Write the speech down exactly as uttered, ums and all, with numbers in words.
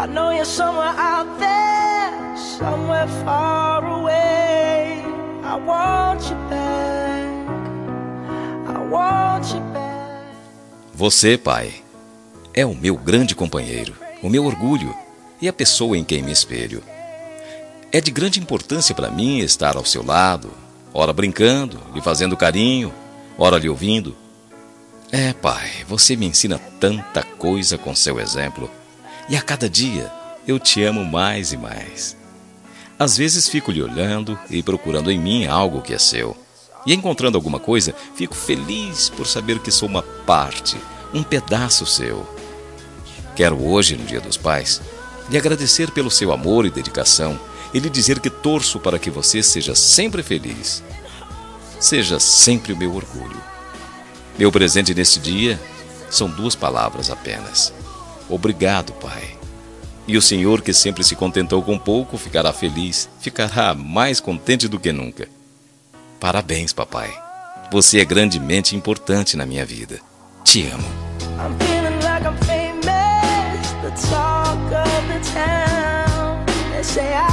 I know you're somewhere out there, somewhere far away. I want you back, I want you back. Você, pai, é o meu grande companheiro, o meu orgulho e a pessoa em quem me espelho. É de grande importância para mim estar ao seu lado, ora brincando, lhe fazendo carinho, ora lhe ouvindo. É, pai, você me ensina tanta coisa com seu exemplo, e a cada dia eu te amo mais e mais. Às vezes fico lhe olhando e procurando em mim algo que é seu, e encontrando alguma coisa, fico feliz por saber que sou uma parte, um pedaço seu. Quero hoje, no Dia dos Pais, lhe agradecer pelo seu amor e dedicação e lhe dizer que torço para que você seja sempre feliz. Seja sempre o meu orgulho. Meu presente neste dia são duas palavras apenas. Obrigado, pai. E o senhor, que sempre se contentou com pouco, ficará feliz, ficará mais contente do que nunca. Parabéns, papai. Você é grandemente importante na minha vida. Te amo. I'm feeling like I'm famous, the talk of the town. They say I